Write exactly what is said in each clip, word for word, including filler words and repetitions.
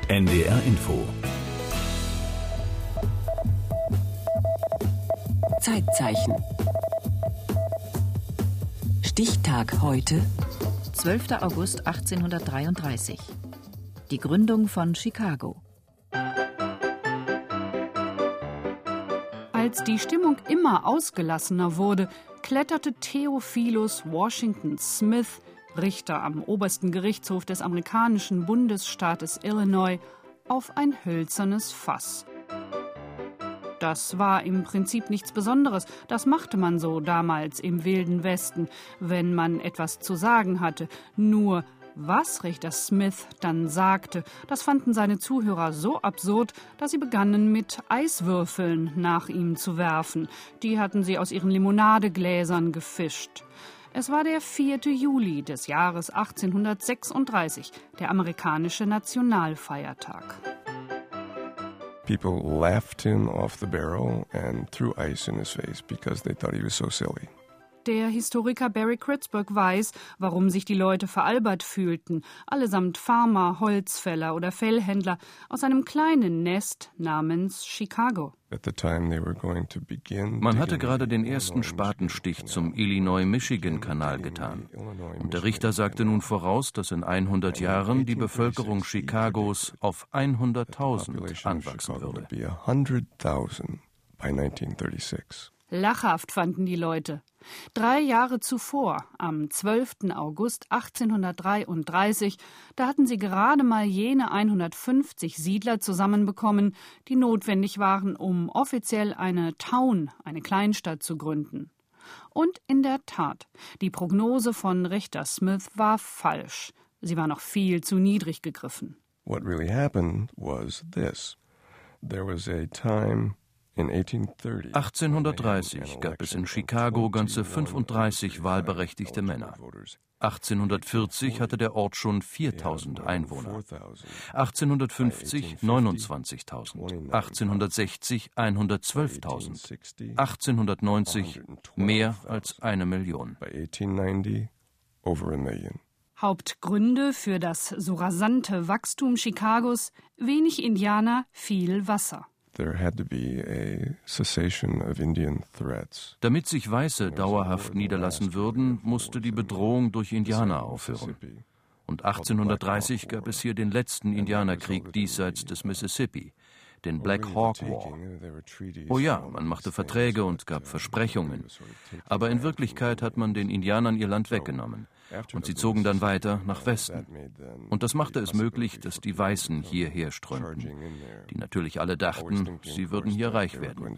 N D R Info. Zeitzeichen. Stichtag heute. zwölfter August achtzehnhundertdreiunddreißig. Die Gründung von Chicago. Als die Stimmung immer ausgelassener wurde, kletterte Theophilus Washington Smith, Richter am obersten Gerichtshof des amerikanischen Bundesstaates Illinois, auf ein hölzernes Fass. Das war im Prinzip nichts Besonderes. Das machte man so damals im Wilden Westen, wenn man etwas zu sagen hatte. Nur was Richter Smith dann sagte, das fanden seine Zuhörer so absurd, dass sie begannen, mit Eiswürfeln nach ihm zu werfen. Die hatten sie aus ihren Limonadegläsern gefischt. Es war der vierte Juli des Jahres achtzehnhundertsechsunddreißig, der amerikanische Nationalfeiertag. People laughed him off the barrel and threw ice in his face because they thought he was so silly. Der Historiker Barry Kritzberg weiß, warum sich die Leute veralbert fühlten, allesamt Farmer, Holzfäller oder Fellhändler aus einem kleinen Nest namens Chicago. Man hatte gerade den ersten Spatenstich zum Illinois-Michigan-Kanal getan. Und der Richter sagte nun voraus, dass in hundert Jahren die Bevölkerung Chicagos auf hunderttausend anwachsen würde. Lachhaft fanden die Leute. Drei Jahre zuvor, am zwölften August achtzehnhundertdreiunddreißig, da hatten sie gerade mal jene hundertfünfzig Siedler zusammenbekommen, die notwendig waren, um offiziell eine Town, eine Kleinstadt zu gründen. Und in der Tat, die Prognose von Richter Smith war falsch. Sie war noch viel zu niedrig gegriffen. What really happened was this. There was a time achtzehnhundertdreißig gab es in Chicago ganze fünfunddreißig wahlberechtigte Männer. achtzehnhundertvierzig hatte der Ort schon viertausend Einwohner. achtzehnhundertfünfzig neunundzwanzigtausend. achtzehnhundertsechzig hundertzwölftausend. achtzehnhundertneunzig mehr als eine Million. Hauptgründe für das so rasante Wachstum Chicagos: wenig Indianer, viel Wasser. Damit sich Weiße dauerhaft niederlassen würden, musste die Bedrohung durch Indianer aufhören. Und achtzehnhundertdreißig gab es hier den letzten Indianerkrieg diesseits des Mississippi, den Black Hawk War. Oh ja, man machte Verträge und gab Versprechungen. Aber in Wirklichkeit hat man den Indianern ihr Land weggenommen. Und sie zogen dann weiter nach Westen. Und das machte es möglich, dass die Weißen hierher strömten, die natürlich alle dachten, sie würden hier reich werden.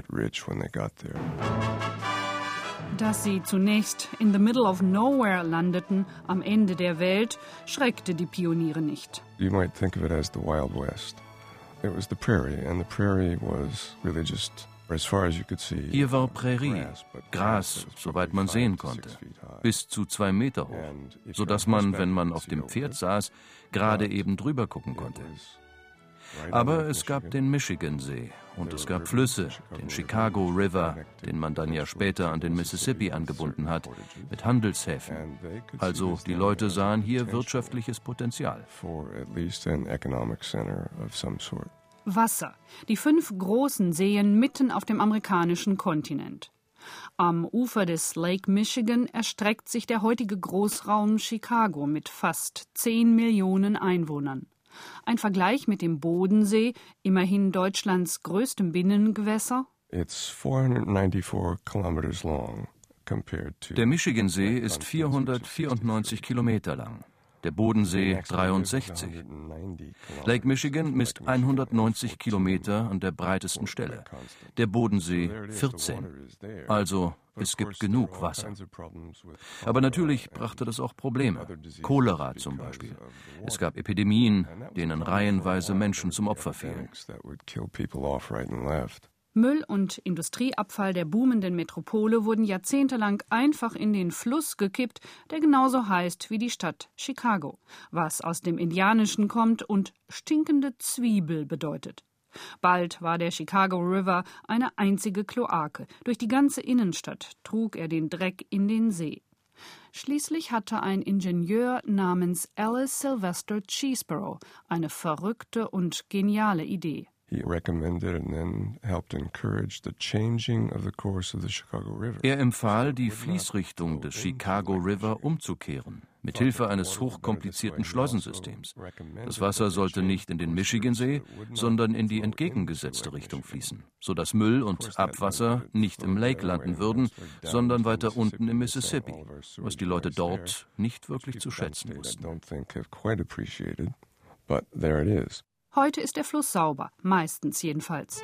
Dass sie zunächst in the middle of nowhere landeten, am Ende der Welt, schreckte die Pioniere nicht. You might think of it as the Wild West. It was the prairie, and the prairie was really just as far as you could see. Hier war Prärie, Gras, soweit man sehen konnte, bis zu zwei Meter hoch, sodass man, wenn man auf dem Pferd saß, gerade eben drüber gucken konnte. Aber es gab den Michigansee und es gab Flüsse, den Chicago River, den man dann ja später an den Mississippi angebunden hat, mit Handelshäfen. Also die Leute sahen hier wirtschaftliches Potenzial. Wasser, die fünf großen Seen mitten auf dem amerikanischen Kontinent. Am Ufer des Lake Michigan erstreckt sich der heutige Großraum Chicago mit fast zehn Millionen Einwohnern. Ein Vergleich mit dem Bodensee, immerhin Deutschlands größtem Binnengewässer? Der Michigansee ist vierhundertvierundneunzig Kilometer lang. Der Bodensee dreiundsechzig. Lake Michigan misst hundertneunzig Kilometer an der breitesten Stelle. Der Bodensee vierzehn. Also es gibt genug Wasser. Aber natürlich brachte das auch Probleme. Cholera zum Beispiel. Es gab Epidemien, denen reihenweise Menschen zum Opfer fielen. Müll und Industrieabfall der boomenden Metropole wurden jahrzehntelang einfach in den Fluss gekippt, der genauso heißt wie die Stadt Chicago, was aus dem Indianischen kommt und stinkende Zwiebel bedeutet. Bald war der Chicago River eine einzige Kloake. Durch die ganze Innenstadt trug er den Dreck in den See. Schließlich hatte ein Ingenieur namens Alice Sylvester Chesebro eine verrückte und geniale Idee. Er empfahl, die Fließrichtung des Chicago River umzukehren, mit Hilfe eines hochkomplizierten Schleusensystems. Das Wasser sollte nicht in den Michigansee, sondern in die entgegengesetzte Richtung fließen, sodass Müll und Abwasser nicht im Lake landen würden, sondern weiter unten im Mississippi, was die Leute dort nicht wirklich zu schätzen wussten. Heute ist der Fluss sauber, meistens jedenfalls.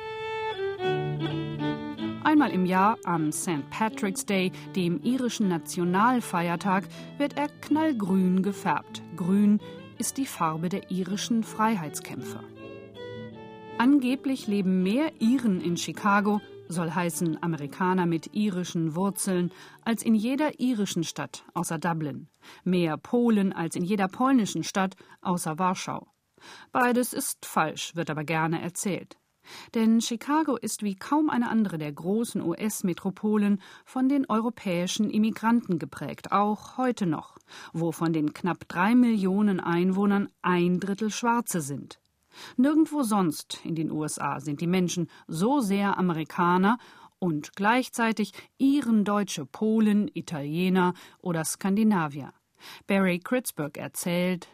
Einmal im Jahr, am Sankt Patrick's Day, dem irischen Nationalfeiertag, wird er knallgrün gefärbt. Grün ist die Farbe der irischen Freiheitskämpfer. Angeblich leben mehr Iren in Chicago, soll heißen Amerikaner mit irischen Wurzeln, als in jeder irischen Stadt außer Dublin. Mehr Polen als in jeder polnischen Stadt außer Warschau. Beides ist falsch, wird aber gerne erzählt. Denn Chicago ist wie kaum eine andere der großen U S-Metropolen von den europäischen Immigranten geprägt, auch heute noch, wo von den knapp drei Millionen Einwohnern ein Drittel Schwarze sind. Nirgendwo sonst in den U S A sind die Menschen so sehr Amerikaner und gleichzeitig Iren, Deutsche, Polen, Italiener oder Skandinavier. Barry Kritzberg erzählt: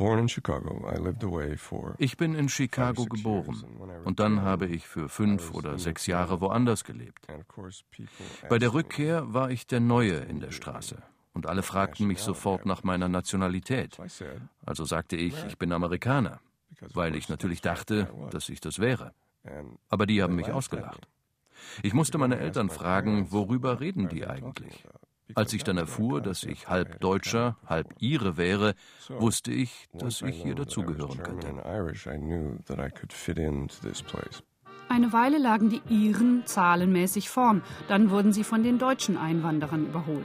Ich bin in Chicago geboren und dann habe ich für fünf oder sechs Jahre woanders gelebt. Bei der Rückkehr war ich der Neue in der Straße und alle fragten mich sofort nach meiner Nationalität. Also sagte ich, ich bin Amerikaner, weil ich natürlich dachte, dass ich das wäre. Aber die haben mich ausgelacht. Ich musste meine Eltern fragen, worüber reden die eigentlich? Als ich dann erfuhr, dass ich halb Deutscher, halb Ire wäre, wusste ich, dass ich hier dazugehören könnte. Eine Weile lagen die Iren zahlenmäßig vorn, dann wurden sie von den deutschen Einwanderern überholt.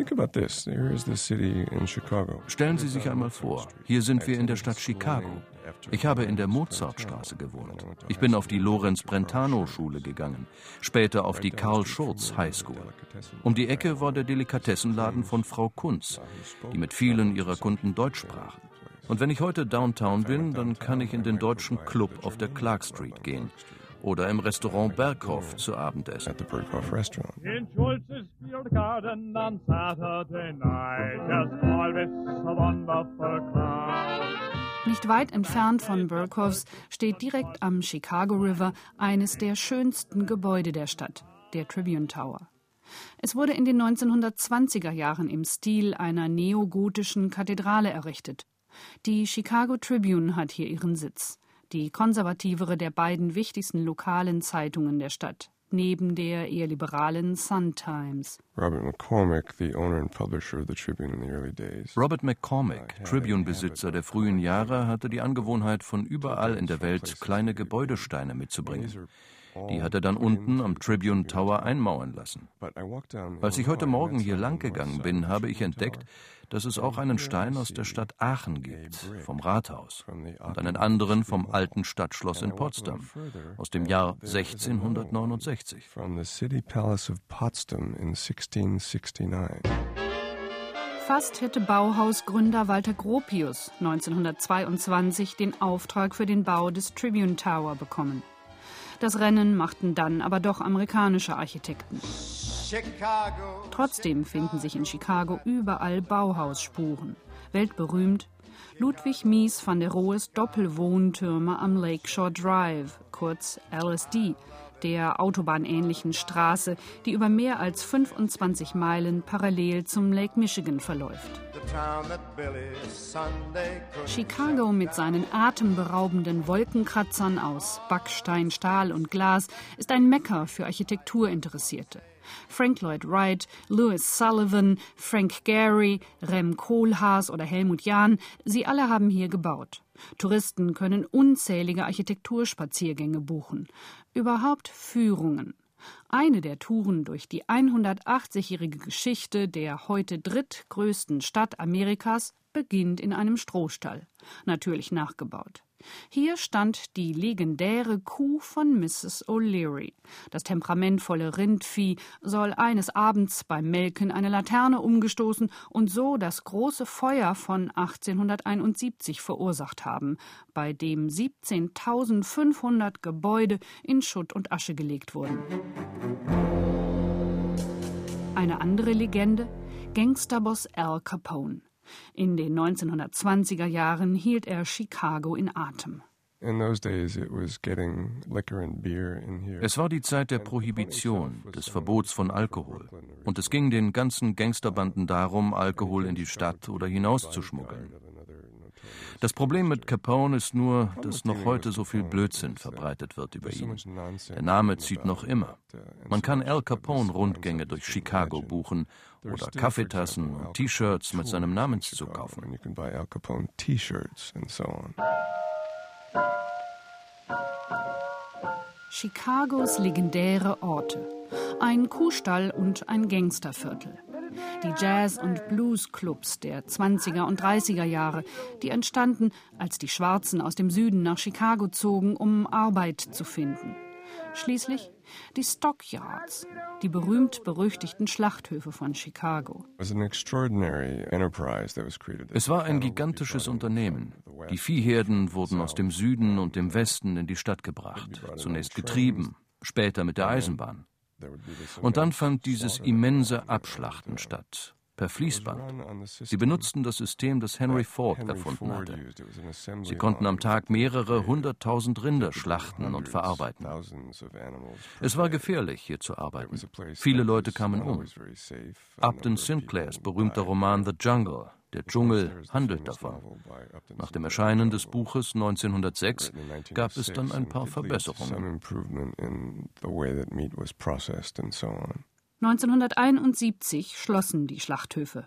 Stellen Sie sich einmal vor, hier sind wir in der Stadt Chicago. Ich habe in der Mozartstraße gewohnt. Ich bin auf die Lorenz-Brentano-Schule gegangen, später auf die Carl-Schurz High School. Um die Ecke war der Delikatessenladen von Frau Kunz, die mit vielen ihrer Kunden Deutsch sprach. Und wenn ich heute downtown bin, dann kann ich in den deutschen Club auf der Clark Street gehen oder im Restaurant Berghoff zu Abend essen. In Schulz's Field Garden on Saturday night, just always a wonderful crowd. Nicht weit entfernt von Berghoffs steht direkt am Chicago River eines der schönsten Gebäude der Stadt, der Tribune Tower. Es wurde in den neunzehnhundertzwanziger Jahren im Stil einer neogotischen Kathedrale errichtet. Die Chicago Tribune hat hier ihren Sitz, die konservativere der beiden wichtigsten lokalen Zeitungen der Stadt, neben der eher liberalen Sun-Times. Robert McCormick, the owner and publisher of the Tribune in the early days. Robert McCormick, Tribune-Besitzer der frühen Jahre, hatte die Angewohnheit, von überall in der Welt kleine Gebäudesteine mitzubringen. Die hat er dann unten am Tribune Tower einmauern lassen. Als ich heute Morgen hier lang gegangen bin, habe ich entdeckt, dass es auch einen Stein aus der Stadt Aachen gibt, vom Rathaus, und einen anderen vom alten Stadtschloss in Potsdam, aus dem Jahr sechzehnhundertneunundsechzig. Fast hätte Bauhausgründer Walter Gropius neunzehnhundertzweiundzwanzig den Auftrag für den Bau des Tribune Tower bekommen. Das Rennen machten dann aber doch amerikanische Architekten. Chicago, Trotzdem finden sich in Chicago überall Bauhausspuren. Weltberühmt Ludwig Mies van der Rohes Doppelwohntürme am Lakeshore Drive, kurz L S D, der autobahnähnlichen Straße, die über mehr als fünfundzwanzig Meilen parallel zum Lake Michigan verläuft. Chicago mit seinen atemberaubenden Wolkenkratzern aus Backstein, Stahl und Glas ist ein Mekka für Architekturinteressierte. Frank Lloyd Wright, Louis Sullivan, Frank Gehry, Rem Koolhaas oder Helmut Jahn, sie alle haben hier gebaut. Touristen können unzählige Architekturspaziergänge buchen, überhaupt Führungen. Eine der Touren durch die hundertachtzigjährige Geschichte der heute drittgrößten Stadt Amerikas beginnt in einem Strohstall, natürlich nachgebaut. Hier stand die legendäre Kuh von Misses O'Leary. Das temperamentvolle Rindvieh soll eines Abends beim Melken eine Laterne umgestoßen und so das große Feuer von achtzehnhunderteinundsiebzig verursacht haben, bei dem siebzehntausendfünfhundert Gebäude in Schutt und Asche gelegt wurden. Eine andere Legende: Gangsterboss Al Capone. In den neunzehnhundertzwanziger Jahren hielt er Chicago in Atem. Es war die Zeit der Prohibition, des Verbots von Alkohol. Und es ging den ganzen Gangsterbanden darum, Alkohol in die Stadt oder hinaus zu schmuggeln. Das Problem mit Capone ist nur, dass noch heute so viel Blödsinn verbreitet wird über ihn. Der Name zieht noch immer. Man kann Al Capone Rundgänge durch Chicago buchen oder Kaffeetassen und T-Shirts mit seinem Namenszug kaufen. Chicagos legendäre Orte. Ein Kuhstall und ein Gangsterviertel. Die Jazz- und Blues-Clubs der zwanziger und dreißiger Jahre, die entstanden, als die Schwarzen aus dem Süden nach Chicago zogen, um Arbeit zu finden. Schließlich die Stockyards, die berühmt-berüchtigten Schlachthöfe von Chicago. Es war ein gigantisches Unternehmen. Die Viehherden wurden aus dem Süden und dem Westen in die Stadt gebracht, zunächst getrieben, später mit der Eisenbahn. Und dann fand dieses immense Abschlachten statt, per Fließband. Sie benutzten das System, das Henry Ford erfunden hatte. Sie konnten am Tag mehrere hunderttausend Rinder schlachten und verarbeiten. Es war gefährlich, hier zu arbeiten. Viele Leute kamen um. Upton Sinclairs berühmter Roman The Jungle, der Dschungel, handelt davon. Nach dem Erscheinen des Buches neunzehnhundertsechs gab es dann ein paar Verbesserungen. neunzehnhunderteinundsiebzig schlossen die Schlachthöfe.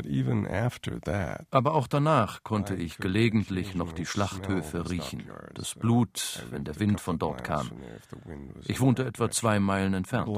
Aber auch danach konnte ich gelegentlich noch die Schlachthöfe riechen, das Blut, wenn der Wind von dort kam. Ich wohnte etwa zwei Meilen entfernt.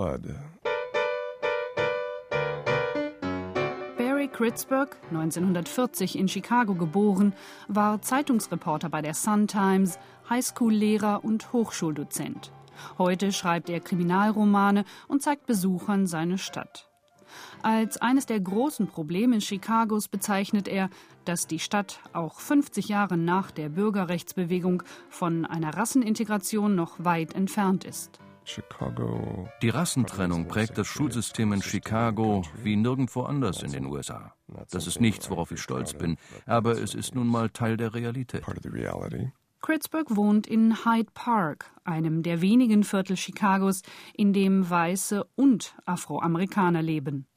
Barry Kritzberg, neunzehnhundertvierzig in Chicago geboren, war Zeitungsreporter bei der Sun-Times, Highschool-Lehrer und Hochschuldozent. Heute schreibt er Kriminalromane und zeigt Besuchern seine Stadt. Als eines der großen Probleme Chicagos bezeichnet er, dass die Stadt auch fünfzig Jahre nach der Bürgerrechtsbewegung von einer Rassenintegration noch weit entfernt ist. Die Rassentrennung prägt das Schulsystem in Chicago wie nirgendwo anders in den U S A. Das ist nichts, worauf ich stolz bin, aber es ist nun mal Teil der Realität. Kritzberg wohnt in Hyde Park, einem der wenigen Viertel Chicagos, in dem Weiße und Afroamerikaner leben.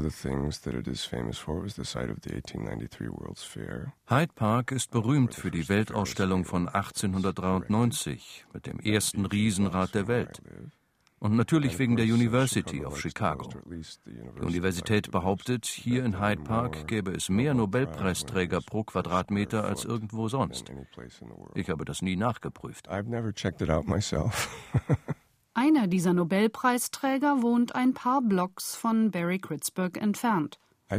Hyde Park ist berühmt für die Weltausstellung von achtzehnhundertdreiundneunzig mit dem ersten Riesenrad der Welt. Und natürlich wegen der University of Chicago. Die Universität behauptet, hier in Hyde Park gäbe es mehr Nobelpreisträger pro Quadratmeter als irgendwo sonst. Ich habe das nie nachgeprüft. Einer dieser Nobelpreisträger wohnt ein paar Blocks von Barry Kritzberg entfernt.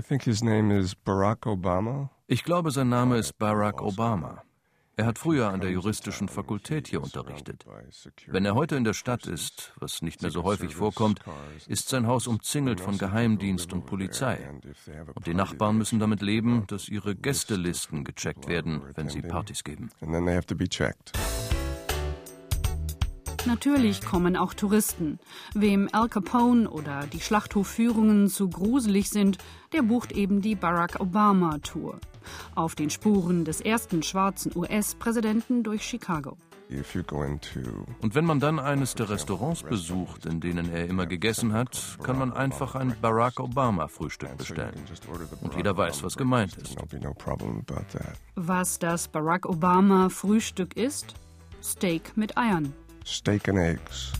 Ich glaube, sein Name ist Barack Obama. Er hat früher an der juristischen Fakultät hier unterrichtet. Wenn er heute in der Stadt ist, was nicht mehr so häufig vorkommt, ist sein Haus umzingelt von Geheimdienst und Polizei. Und die Nachbarn müssen damit leben, dass ihre Gästelisten gecheckt werden, wenn sie Partys geben. Natürlich kommen auch Touristen. Wem Al Capone oder die Schlachthofführungen zu gruselig sind, der bucht eben die Barack Obama Tour. Auf den Spuren des ersten schwarzen U S-Präsidenten durch Chicago. Und wenn man dann eines der Restaurants besucht, in denen er immer gegessen hat, kann man einfach ein Barack Obama-Frühstück bestellen. Und jeder weiß, was gemeint ist. Was das Barack Obama-Frühstück ist? Steak mit Eiern. Steak and eggs.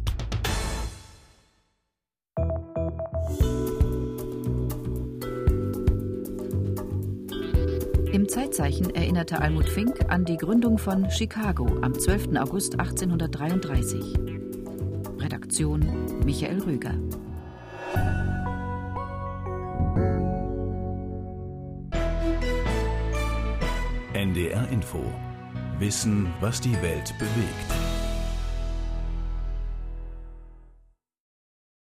Im Zeitzeichen erinnerte Almut Fink an die Gründung von Chicago am zwölften August achtzehnhundertdreiunddreißig. Redaktion Michael Rüger. N D R Info Wissen, was die Welt bewegt.